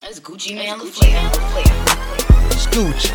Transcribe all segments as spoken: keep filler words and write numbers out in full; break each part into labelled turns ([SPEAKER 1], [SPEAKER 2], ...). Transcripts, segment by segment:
[SPEAKER 1] That's Gucci Man LaFleur.
[SPEAKER 2] Scooch.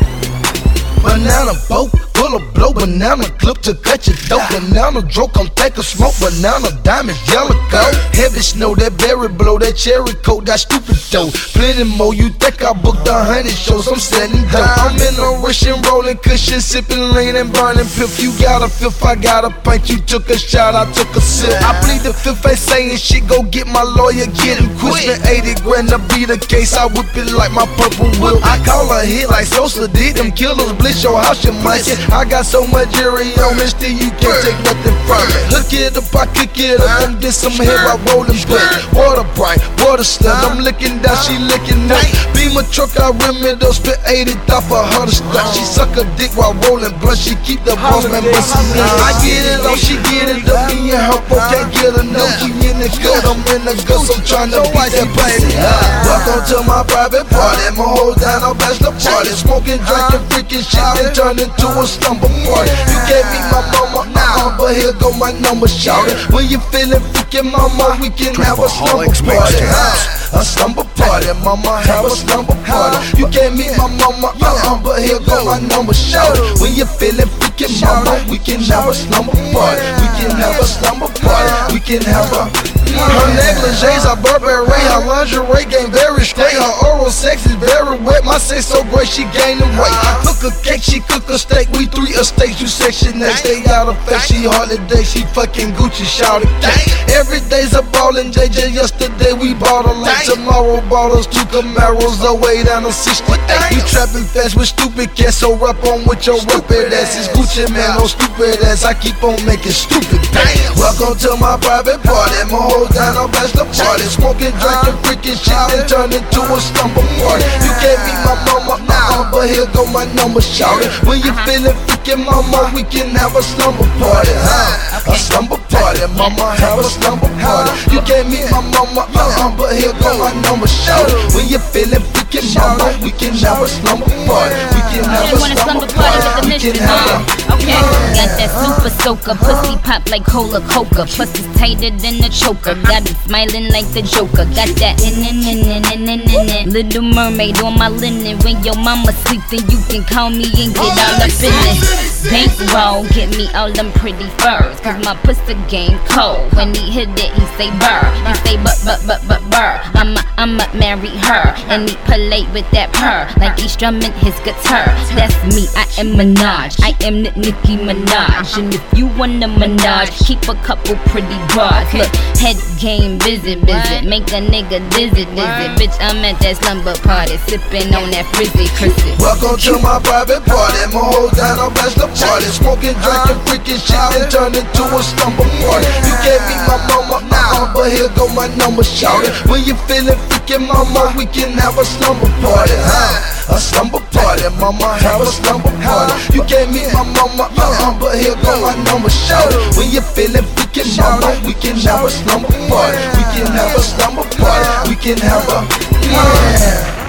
[SPEAKER 2] Banana boat, full of blow, banana clip to cut your throat. Banana drove, come take a smoke, banana diamonds, yellow coat. Heavy snow, that berry blow, that cherry coat, that stupid dough. Plenty more, you think I booked a hundred shows, I'm selling dope. I'm in a rush and rolling cushion, sipping lean and burning piff. You got a fifth, I got a pint, you took a shot, I took a sip. I plead the fifth, ain't saying shit, go get my lawyer, get him quick. Spent eighty grand to be the case, I whip it like my purple whip. I call a hit like Sosa did, them killers blitz your house, your money. I got so much jewelry on me, still you can't take nothing from it. Hook it up, I cook it up, and get some hair while rolling butt. Water bright, water slut, I'm licking down, she licking up. Beam a truck, I rim it up, spit eighty off a hundred stuff. She suck a dick while rolling blunt, she keep the boss man bustin' up. I get it on, she get it up, me and her both can't get enough. We in the gut, I'm in the gut, so tryna beat that pussy up. Welcome to my private party, my whole down on bachelor party. Smoking, drinking, freaking shit, then turn into a slumber party. You gave me my mama, nah, but here go my number, shout it. When you feeling freaking mama, we can have a slumber party. A slumber party, mama, have a slumber party. You gave me my mama, uh-uh, but here go my number, shout it. When you feeling freaking mama, we can have a slumber party. We can have a slumber party. We can have a. Her negligees are Burberry, her lingerie game very straight. Her oral sex is very wet, my sex so great she gaining weight. Cook a cake, she cook a steak, we three estates, you section next. Stay out of face, she holiday, she fucking Gucci, shout it cake. Every day's a ballin', J J, yesterday we bought a lake. Tomorrow bought us two Camaros, away down to sixty-eight. We trapping fast with stupid cats, so rap on with your stupid ass. It's Gucci man, no stupid ass, I keep on making stupid pay. Welcome to my private party, my whole down on bachelor party. Smoking, drinking, freaking shit, then turn into a slumber party. You gave me my mama, uh-uh, but here go my number, shout it. When you feeling freaking mama, we can have a slumber party, huh? A slumber party, mama, have a slumber party. You gave me my mama, uh-uh, but here go my number, shout it. When you feeling freaking mama, we can have a slumber party. We can have a slumber party. We can have a.
[SPEAKER 3] Okay, got that super soaker, pussy pop like cola coca, plus it's tighter than a choker. Got it smiling like the Joker. Got that in in in in in in in in Little Mermaid on my linen. When your mama sleep, then you can call me and get all up in it. Bankroll, get me all them pretty furs, cause my pussy game cold. When he hit it, he say burr. He say but but but but burr. I'ma I'ma marry her, and he polite with that purr, like he's strumming his guitar. That's me, I am Minaj, I am Nicki Minaj. And if you wanna Minaj, keep a couple pretty bras. Look, head game, visit, visit, make a nigga dizzy, dizzy. Bitch, I'm at that slumber party, sipping on that frizzy, frizzy.
[SPEAKER 2] Welcome to my private party, my whole down on bachelor party. Smoking, drinking, freaking shit, then turn into a slumber party. You gave me my mama, uh-uh, but here go my number, shout it. When you feeling freaking mama, we can have a slumber party, huh? A slumber party, mama, have a slumber party. You gave me my mama, uh-uh, but here go my number, shout it. When you feeling freaking mama, we can have a slumber party. We can have a slumber party. We can have a, yeah.